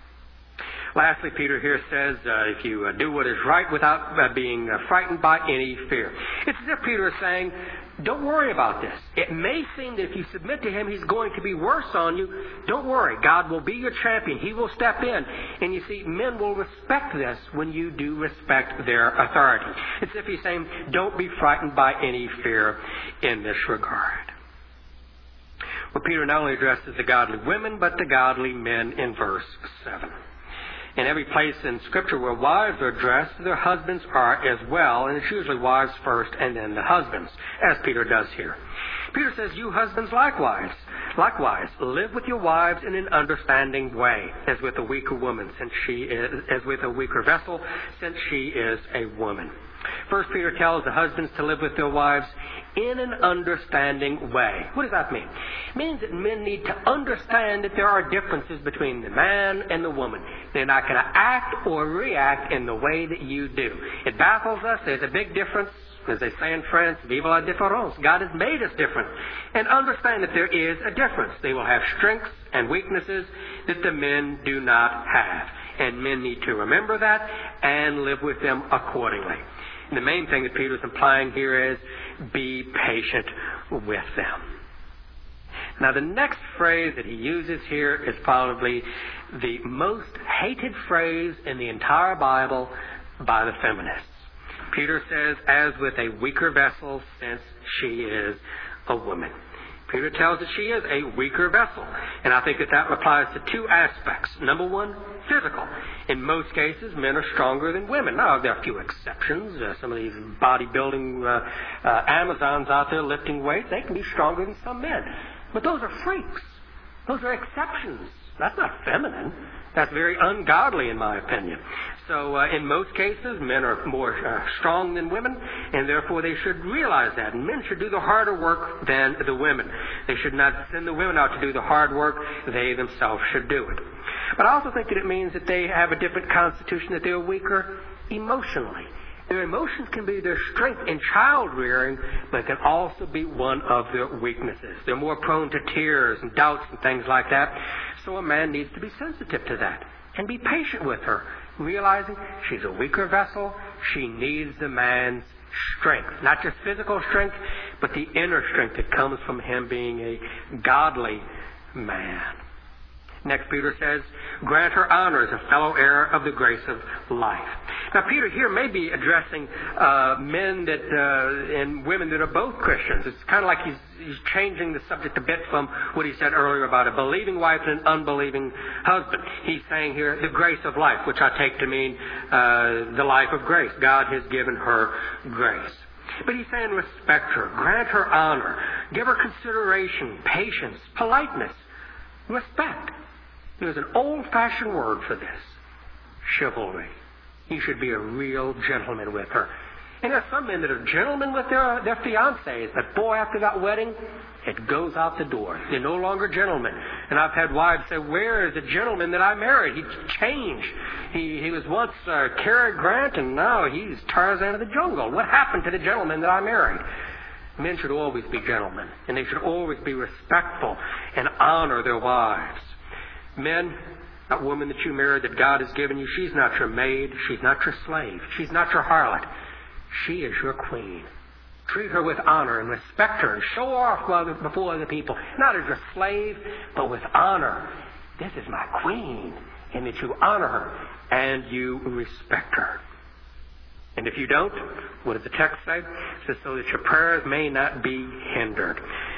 Lastly, Peter here says, uh, if you uh, do what is right without uh, being uh, frightened by any fear. It's as if Peter is saying, don't worry about this. It may seem that if you submit to him, he's going to be worse on you. Don't worry. God will be your champion. He will step in. And you see, men will respect this when you do respect their authority. It's as if he's saying, don't be frightened by any fear in this regard. Well, Peter not only addresses the godly women, but the godly men in verse seven. In every place in Scripture where wives are addressed, their husbands are as well, and it's usually wives first and then the husbands, as Peter does here. Peter says, you husbands likewise, likewise, live with your wives in an understanding way, as with a weaker woman, since she is, as with a weaker vessel, since she is a woman. First Peter tells the husbands to live with their wives in an understanding way. What does that mean? It means that men need to understand that there are differences between the man and the woman. They're not going to act or react in the way that you do. It baffles us. There's a big difference. As they say in France, vive la différence. God has made us different. And understand that there is a difference. They will have strengths and weaknesses that the men do not have. And men need to remember that and live with them accordingly. And the main thing that Peter is implying here is be patient with them. Now, the next phrase that he uses here is probably the most hated phrase in the entire Bible by the feminists. Peter says, as with a weaker vessel, since she is a woman. Peter tells us she is a weaker vessel. And I think that that applies to two aspects. Number one, physical. In most cases, men are stronger than women. Now, there are a few exceptions. Uh, some of these bodybuilding uh, uh, Amazons out there lifting weights, they can be stronger than some men. But those are freaks. Those are exceptions. That's not feminine. That's very ungodly, in my opinion. So uh, in most cases, men are more uh, strong than women, and therefore they should realize that. And men should do the harder work than the women. They should not send the women out to do the hard work. They themselves should do it. But I also think that it means that they have a different constitution, that they're weaker emotionally. Their emotions can be their strength in child rearing, but it can also be one of their weaknesses. They're more prone to tears and doubts and things like that. So a man needs to be sensitive to that and be patient with her, realizing she's a weaker vessel. She needs the man's strength, not just physical strength, but the inner strength that comes from him being a godly man. Next, Peter says, grant her honor as a fellow heir of the grace of life. Now, Peter here may be addressing uh, men that uh, and women that are both Christians. It's kind of like he's, he's changing the subject a bit from what he said earlier about a believing wife and an unbelieving husband. He's saying here the grace of life, which I take to mean uh, the life of grace. God has given her grace. But he's saying respect her, grant her honor, give her consideration, patience, politeness, respect. There's an old-fashioned word for this, chivalry. You should be a real gentleman with her. And there's some men that are gentlemen with their, their fiancées, but boy, after that wedding, it goes out the door. They're no longer gentlemen. And I've had wives say, where is the gentleman that I married? He changed. He, he was once uh, Cary Grant, and now he's Tarzan of the jungle. What happened to the gentleman that I married? Men should always be gentlemen, and they should always be respectful and honor their wives. Men, that woman that you married that God has given you, she's not your maid. She's not your slave. She's not your harlot. She is your queen. Treat her with honor and respect her and show her off before other people. Not as your slave, but with honor. This is my queen. And that you honor her and you respect her. And if you don't, what does the text say? It says, so that your prayers may not be hindered.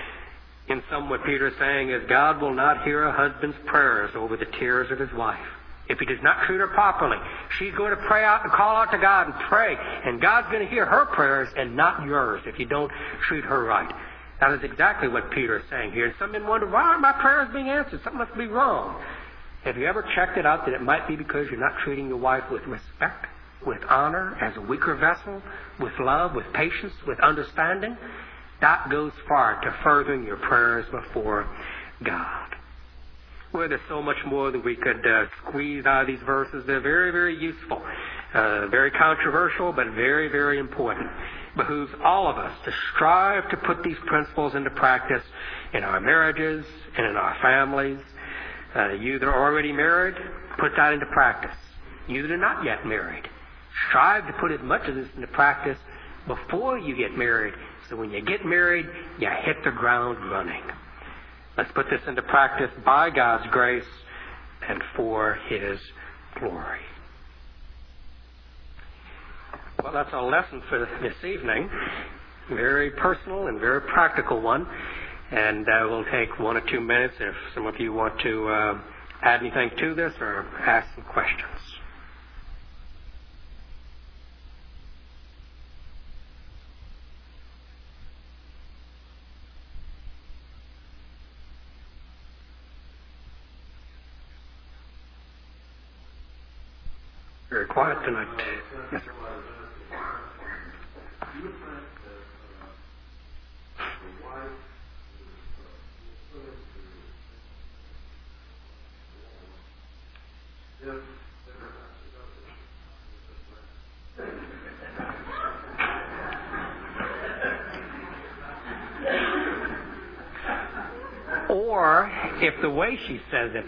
In sum, what Peter is saying is God will not hear a husband's prayers over the tears of his wife. If he does not treat her properly, she's going to pray out and call out to God and pray. And God's going to hear her prayers and not yours if you don't treat her right. That is exactly what Peter is saying here. And some men wonder, why aren't my prayers being answered? Something must be wrong. Have you ever checked it out that it might be because you're not treating your wife with respect, with honor, as a weaker vessel, with love, with patience, with understanding? That goes far to furthering your prayers before God. Well, there's so much more that we could uh, squeeze out of these verses. They're very, very useful, uh, very controversial, but very, very important. It behooves all of us to strive to put these principles into practice in our marriages and in our families. Uh, you that are already married, put that into practice. You that are not yet married, strive to put as much of this into practice before you get married, so when you get married, you hit the ground running. Let's put this into practice by God's grace and for His glory. Well, that's our lesson for this evening. Very personal and very practical one. And uh, we'll take one or two minutes if some of you want to uh, add anything to this or ask some questions. Very quiet tonight. Yes, sir. Or if the way she says it.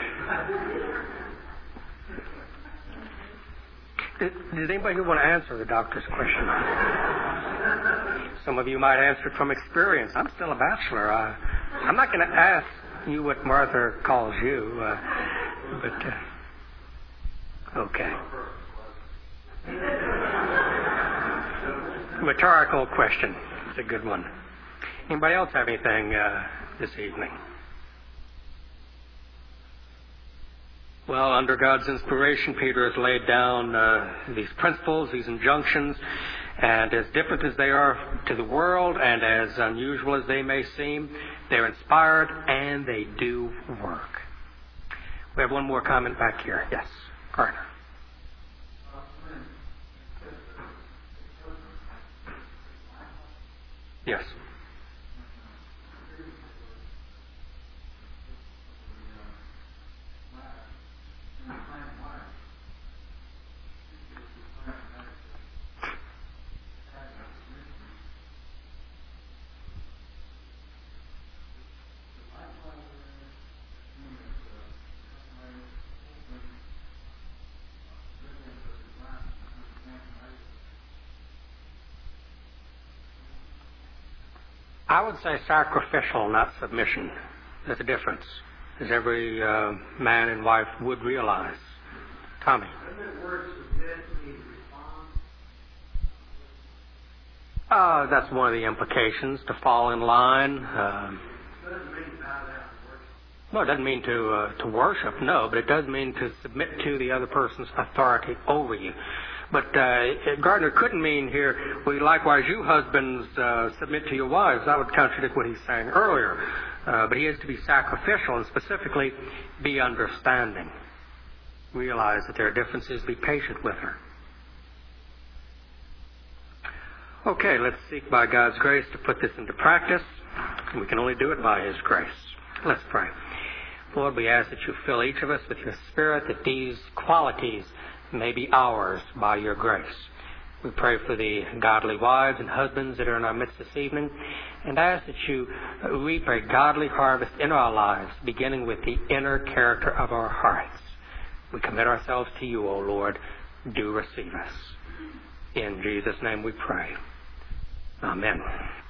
Does anybody here want to answer the doctor's question? Some of you might answer it from experience. I'm still a bachelor. Uh, I'm not going to ask you what Martha calls you, uh, but uh, okay. Rhetorical question. It's a good one. Anybody else have anything uh, this evening? Well, under God's inspiration, Peter has laid down uh, these principles, these injunctions, and as different as they are to the world and as unusual as they may seem, they're inspired and they do work. We have one more comment back here. Yes, Gardner. Yes. I would say sacrificial, not submission. There's a difference, as every uh, man and wife would realize. Tommy. Uh, that's one of the implications, to fall in line. Um, no, it doesn't mean to uh, to worship, no, but it does mean to submit to the other person's authority over you. But uh, Gardner couldn't mean here, well, likewise, you husbands uh, submit to your wives. That would contradict what he's saying earlier. Uh, but he is to be sacrificial and specifically be understanding. Realize that there are differences. Be patient with her. Okay, let's seek by God's grace to put this into practice. We can only do it by His grace. Let's pray. Lord, we ask that you fill each of us with your Spirit, that these qualities may be ours by your grace. We pray for the godly wives and husbands that are in our midst this evening, and ask that you reap a godly harvest in our lives, beginning with the inner character of our hearts. We commit ourselves to you, O Lord. Do receive us. In Jesus' name we pray. Amen.